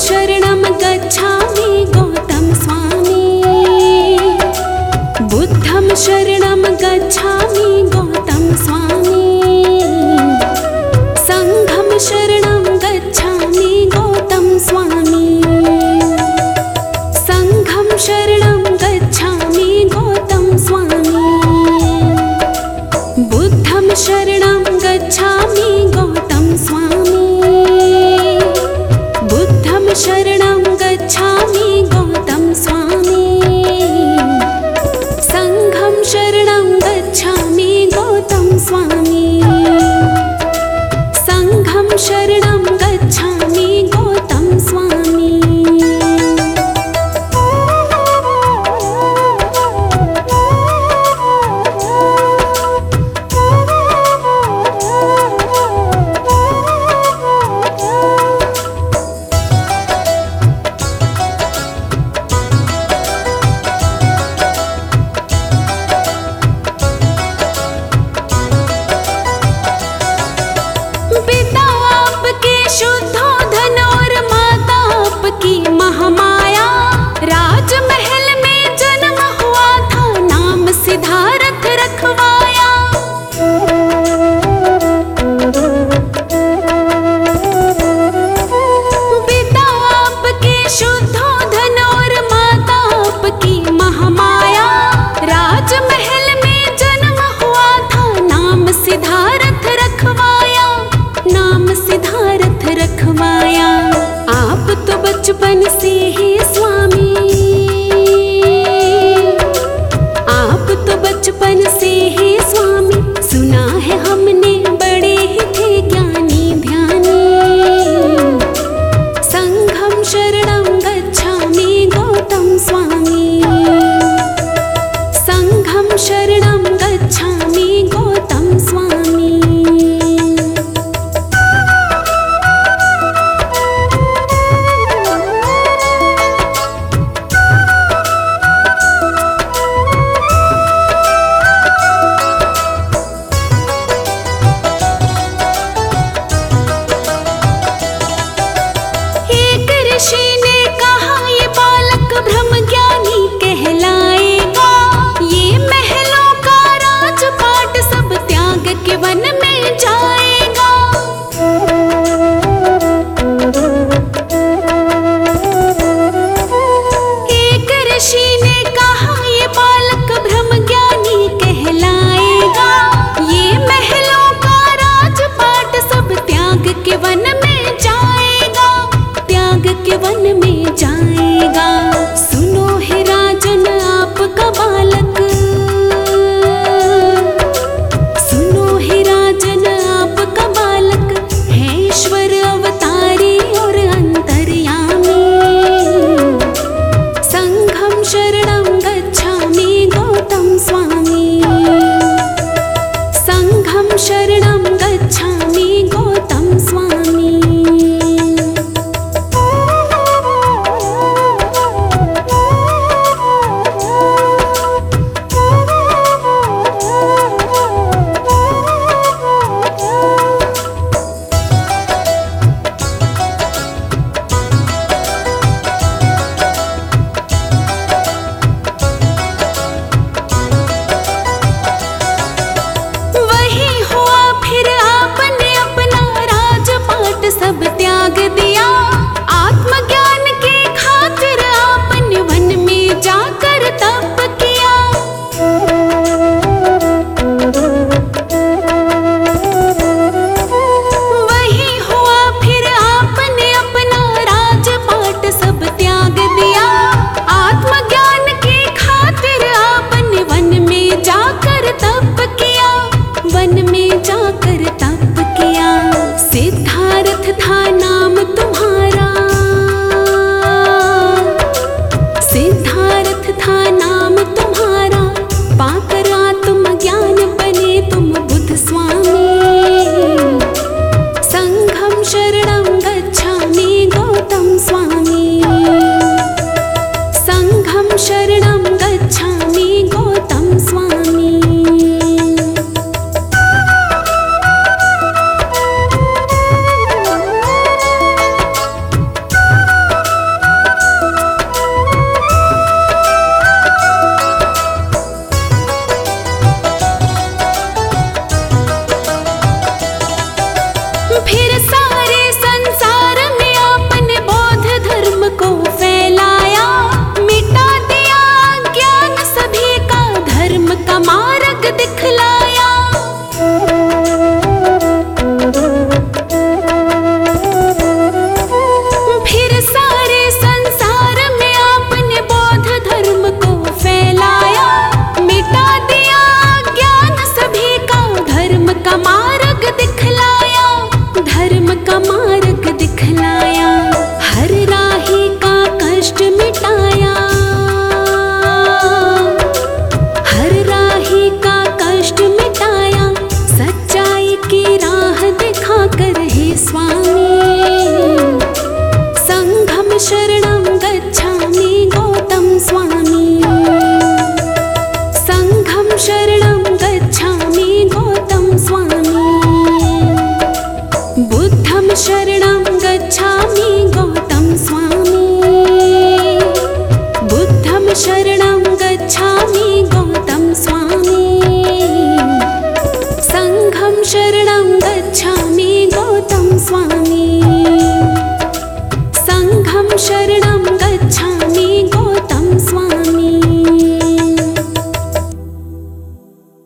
शरणं गच्छामि गौतम स्वामी। बुद्धं शरणं गच्छामि गौतम स्वामी। संघं शरणं गच्छामि गौतम स्वामी। संघं शरणं गच्छामि गौतम स्वामी। बुद्धं शरणं गच्छामि गौतम स्वामी। बुद्धं शरणं गच्छामि गौतम स्वामी। संघं शरणं गच्छामि गौतम स्वामी। संघं शरणं गच्छामि गौतम स्वामी। पिता आपके शुद्धोधन और माता आपकी महामाया। राजमहल में जन्म हुआ था, नाम सिद्धार्थ रखवाया। पिता आपके शुद्धोधन और माता आपकी महामाया। राजमहल में जन्म हुआ था, नाम सिद्धार्थ रखवाया। नाम सिद्धार्थ रखवाया। आप तो बचपन से ही स्वामी। आप तो बचपन से ही स्वामी। सुना है हमने बड़े ही थे ज्ञानी ध्यानी। संघं शरणं गच्छामि गौतम स्वामी। संघं शरणं गच्छामि गौतम स्वामी। फिर सारे संसार में आपने बौद्ध धर्म को फैलाया, मिटा दिया ज्ञान सभी का, धर्म का मार्ग दिखलाया। फिर सारे संसार में आपने बौद्ध धर्म को फैलाया, मिटा दिया ज्ञान सभी का, धर्म का मार्ग दिखलाया, धर्म का मार्ग दिखलाया। हर राही का कष्ट मिटाया, हर राही का कष्ट मिटाया, सच्चाई की राह दिखा कर हे स्वामी।